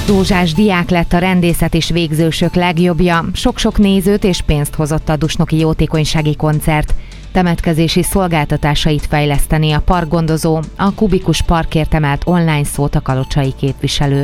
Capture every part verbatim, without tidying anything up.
Dózsás diák lett a rendészet és végzősök legjobbja. Sok-sok nézőt és pénzt hozott a dusnoki jótékonysági koncert. Temetkezési szolgáltatásait fejleszteni a parkgondozó, a Kubikus Parkért emelt online szót a kalocsai képviselő.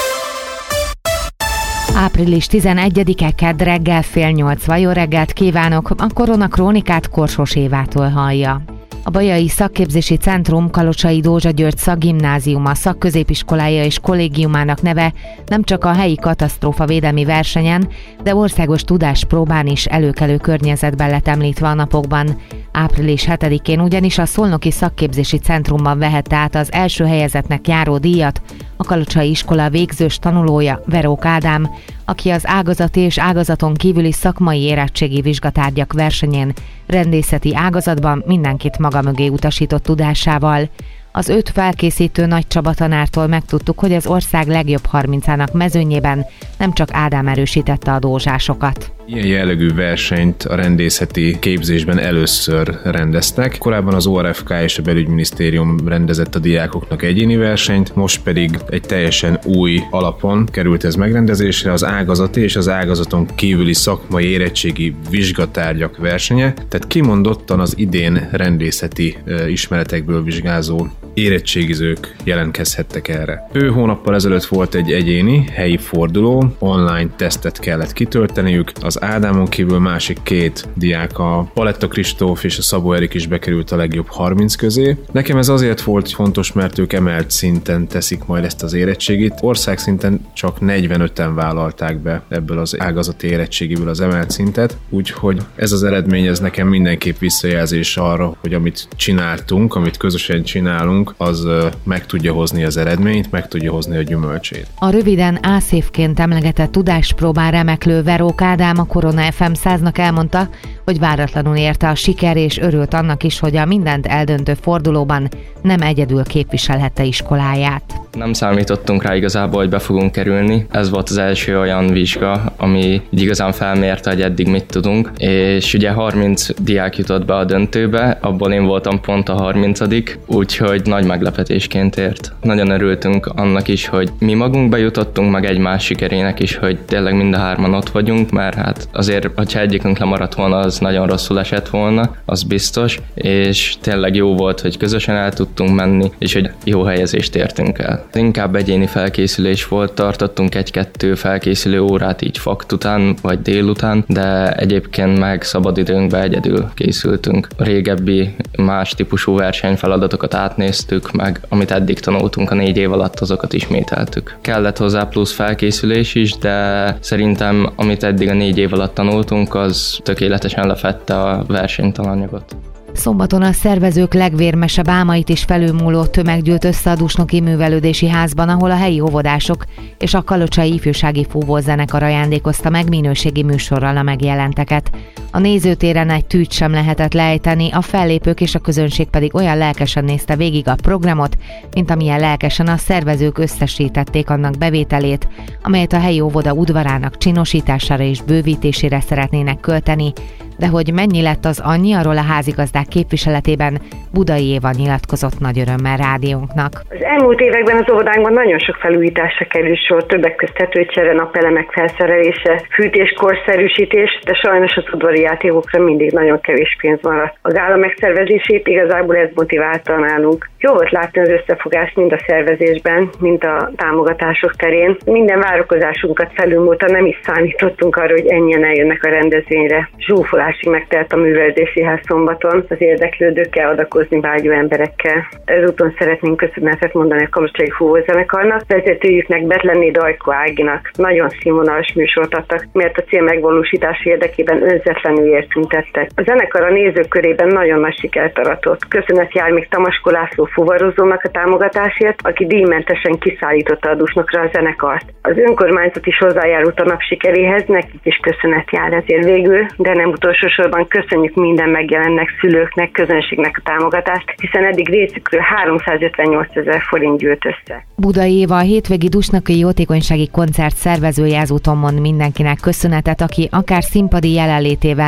április tizenegyedike kedd reggel fél nyolc. Jó reggelt kívánok! A Korona Krónikát Korsos Évától hallja. A Bajai Szakképzési Centrum Kalocsai Dózsa György Szakgimnáziuma szakközépiskolája és kollégiumának neve nem csak a helyi katasztrófavédelmi versenyen, de országos tudáspróbán is előkelő környezetben lett említve a napokban. április hetedikén ugyanis a Szolnoki Szakképzési Centrumban vehette át az első helyezettnek járó díjat a Kalocsai Iskola végzős tanulója, Verók Ádám, aki az ágazati és ágazaton kívüli szakmai érettségi vizsgatárgyak versenyén rendészeti ágazatban mindenkit maga mögé utasított tudásával. Az öt felkészítő Nagy Csaba tanártól megtudtuk, hogy az ország legjobb harmincának mezőnyében nem csak Ádám erősítette a dózsásokat. Ilyen jellegű versenyt a rendészeti képzésben először rendeztek. Korábban az o er ef ká és a Belügyminisztérium rendezett a diákoknak egyéni versenyt, most pedig egy teljesen új alapon került ez megrendezésre, az ágazati és az ágazaton kívüli szakmai érettségi vizsgatárgyak versenye, tehát kimondottan az idén rendészeti ismeretekből vizsgázó érettségizők jelentkezhettek erre. Ő hónappal ezelőtt volt egy egyéni, helyi forduló, online tesztet kellett kitölteniük, az Ádámon kívül másik két diák, a Paletta Kristóf és a Szabó Erik is bekerült a legjobb harminc közé. Nekem ez azért volt fontos, mert ők emelt szinten teszik majd ezt az érettségit. Országszinten csak negyvenöten vállalták be ebből az ágazati érettségiből az emelt szintet, úgyhogy ez az eredmény ez nekem mindenképp visszajelzés arra, hogy amit csináltunk, amit közösen csinálunk, az meg tudja hozni az eredményt, meg tudja hozni a gyümölcsét. A röviden ászévként emlegetett tudáspróbán remeklő Verók Ádám a Korona ef em száznak elmondta, hogy váratlanul érte a siker, és örült annak is, hogy a mindent eldöntő fordulóban nem egyedül képviselhette iskoláját. Nem számítottunk rá igazából, hogy be fogunk kerülni. Ez volt az első olyan vizsga, ami igazán felmérte, hogy eddig mit tudunk. És ugye harminc diák jutott be a döntőbe, abból én voltam pont a harmincadik, úgyhogy nagy meglepetésként ért. Nagyon örültünk annak is, hogy mi magunk bejutottunk, meg egymás sikerének is, hogy tényleg mind a hárman ott vagyunk, mert hát azért, hogyha egyikünk lemaradt volna, az nagyon rosszul esett volna, az biztos, és tényleg jó volt, hogy közösen el tudtunk menni, és hogy jó helyezést értünk el. Inkább egyéni felkészülés volt, tartottunk egy-kettő felkészülő órát így fakt után, vagy délután, de egyébként meg szabadidőnkben egyedül készültünk. A régebbi más típusú versenyfeladatokat átnéztük, meg amit eddig tanultunk a négy év alatt, azokat ismételtük. Kellett hozzá plusz felkészülés is, de szerintem amit eddig a négy év alatt tanultunk, az tökéletesen lefedte a versenytananyagot. Szombaton a szervezők legvérmesebb álmait is felülmúló tömeg gyűlt össze a Dusnoki Művelődési Házban, ahol a helyi óvodások és a Kalocsai Ifjúsági Fúvózenekar ajándékozta meg minőségi műsorral a megjelenteket. A nézőtéren egy tűt sem lehetett lejteni, a fellépők és a közönség pedig olyan lelkesen nézte végig a programot, mint amilyen lelkesen a szervezők összesítették annak bevételét, amelyet a helyi óvoda udvarának csinosítására és bővítésére szeretnének költeni. De hogy mennyi lett az annyi, arról a házigazdák képviseletében Budai Éva nyilatkozott nagy örömmel rádiónknak. Az elmúlt években az óvodánkban nagyon sok felújításra kerül sor, többek közt tetőcsere, napelemek felszerelése, fűtés-korszerűsítés, de sajnos az udvari játékokra mindig nagyon kevés pénz maradt. A gála megszervezését igazából ez motiválta nálunk. Jó volt látni az összefogást mind a szervezésben, mind a támogatások terén. Minden várakozásunkat felülmúlta, nem is számítottunk arra, hogy ennyien eljönnek a rendezvényre. Zsúfolásig megtelt a Művelődési Ház szombaton az érdeklődőkkel, adakozni vágyó emberekkel. Ezúton szeretnénk köszönetet mondani a Kalocsai Fúvózenekarnak, vezetőjüknek, Betlenné Dajko Áginak. Nagyon színvonalas műsort adtak, mert a cél megvalósítás érdekében önzetlenül értüntettek. A zenekar a nézők körében nagyon nagy sikert aratott. Köszönet jár még Tamaskó László fuvarozónak a támogatásért, aki díjmentesen kiszállította a Dusnokra a zenekart. Az önkormányzat is hozzájárult a nap sikeréhez, nekik is köszönet jár ezért végül, de nem utolsó sorban köszönjük minden megjelennek szülőknek, közönségnek a támogatást, hiszen eddig részükről háromszázötvennyolcezer forint gyűlt össze. Budai Éva, a hétvégi Dusnoki jótékonysági koncert szervezője, ezúton mond mindenkinek köszönetet, aki akár színpadi jelenlétével,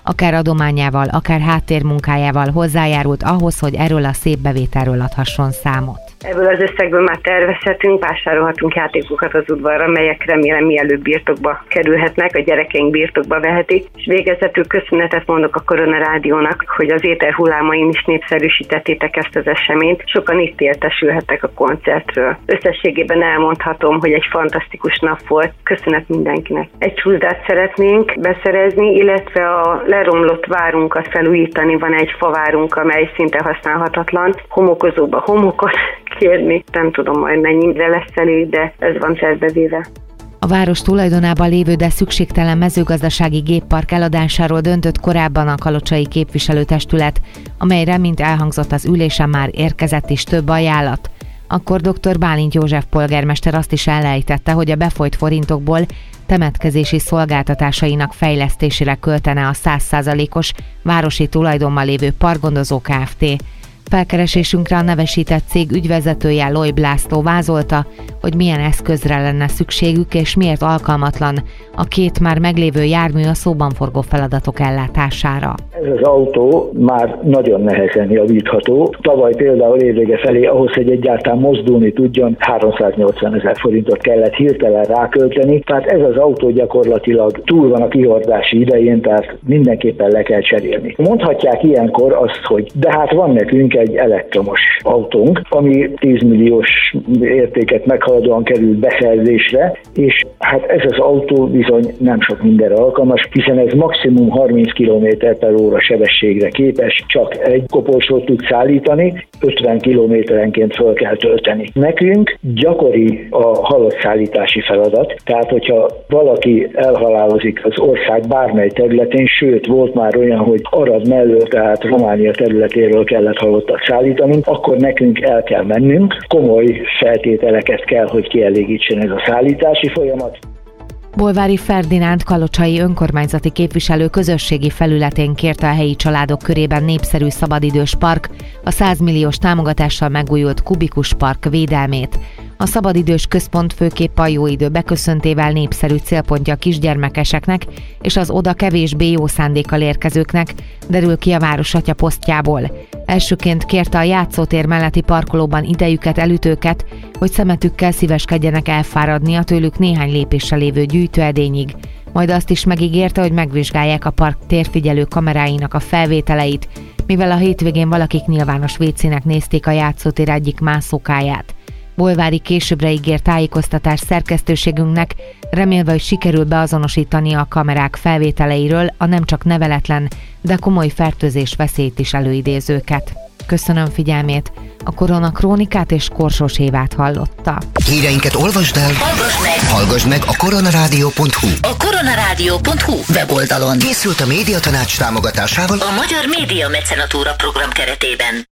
akár adományával, akár háttérmunkájával hozzájárult ahhoz, hogy erről a szép bevételről adhasson számot. Ebből az összegből már tervezhetünk, vásárolhatunk játékokat az udvarra, melyek remélem mielőbb birtokba kerülhetnek, a gyerekeink birtokba vehetik. És végezetül köszönetet mondok a Korona Rádiónak, hogy az éter hullámain is népszerűsítettétek ezt az eseményt. Sokan itt értesülhettek a koncertről. Összességében elmondhatom, hogy egy fantasztikus nap volt. Köszönet mindenkinek. Egy csúszdát szeretnénk beszerezni, illetve a leromlott várunkat felújítani. Van egy favárunk, amely szinte használhatatlan. Homokozóba homokot kérni. Nem tudom majd mennyire lesz elég, de ez van tervezve. A város tulajdonában lévő, de szükségtelen mezőgazdasági géppark eladásáról döntött korábban a kalocsai képviselőtestület, amelyre, mint elhangzott az ülésen, már érkezett is több ajánlat. Akkor dr. Bálint József polgármester azt is elejtette, hogy a befolyt forintokból temetkezési szolgáltatásainak fejlesztésére költene a száz százalékos városi tulajdonban lévő Parkgondozó Kft. Felkeresésünkre a nevesített cég ügyvezetője Lojb László vázolta, hogy milyen eszközre lenne szükségük és miért alkalmatlan a két már meglévő jármű a szóban forgó feladatok ellátására. Ez az autó már nagyon nehezen javítható. Tavaly például évvége felé ahhoz, hogy egyáltalán mozdulni tudjon, háromszáznyolcvan ezer forintot kellett hirtelen rákölteni. Tehát ez az autó gyakorlatilag túl van a kihordási idején, tehát mindenképpen le kell cserélni. Mondhatják ilyenkor azt, hogy de hát van nekünk egy elektromos autónk, ami tíz milliós értéket meghaladóan került beszerzésre, és hát ez az autó bizony nem sok mindenre alkalmas, hiszen ez maximum harminc kilométer per óra sebességre képes, csak egy koporsót tud szállítani, ötven kilométerenként föl kell tölteni. Nekünk gyakori a halottszállítási feladat, tehát hogyha valaki elhalálozik az ország bármely területén, sőt volt már olyan, hogy Arad mellől, tehát Románia területéről kellett halottat szállítani, akkor nekünk el kell mennünk, komoly feltételeket kell, hogy kielégítsen ez a szállítási folyamat. Bolvári Ferdinánd kalocsai önkormányzati képviselő közösségi felületén kérte a helyi családok körében népszerű szabadidős park, a száz milliós támogatással megújult Kubikus Park védelmét. A szabadidős központ főképp a jó idő beköszöntével népszerű célpontja a kisgyermekeseknek és az oda kevésbé jó szándékkal érkezőknek, derül ki a városatya posztjából. Elsőként kérte a játszótér melletti parkolóban idejüket elütőket, hogy szemetükkel szíveskedjenek elfáradni a tőlük néhány lépéssel lévő gyűjtőedényig. Majd azt is megígérte, hogy megvizsgálják a park térfigyelő kameráinak a felvételeit, mivel a hétvégén valakik nyilvános vécének nézték a játszótér egyik mászókáját. Bolvári későbbre ígért tájékoztatás szerkesztőségünknek, remélve, hogy sikerül beazonosítani a kamerák felvételeiről a nem csak neveletlen, de komoly fertőzés veszélyt is előidézőket. Köszönöm figyelmét, a Korona Krónikát és Korsós Évát hallotta. Híreinket olvasd el, hallgass meg, hallgass meg a koronarádió pont hu. A koronarádió pont hu weboldalon Készült a Médiatanács támogatásával a Magyar Média Mecenatúra program keretében.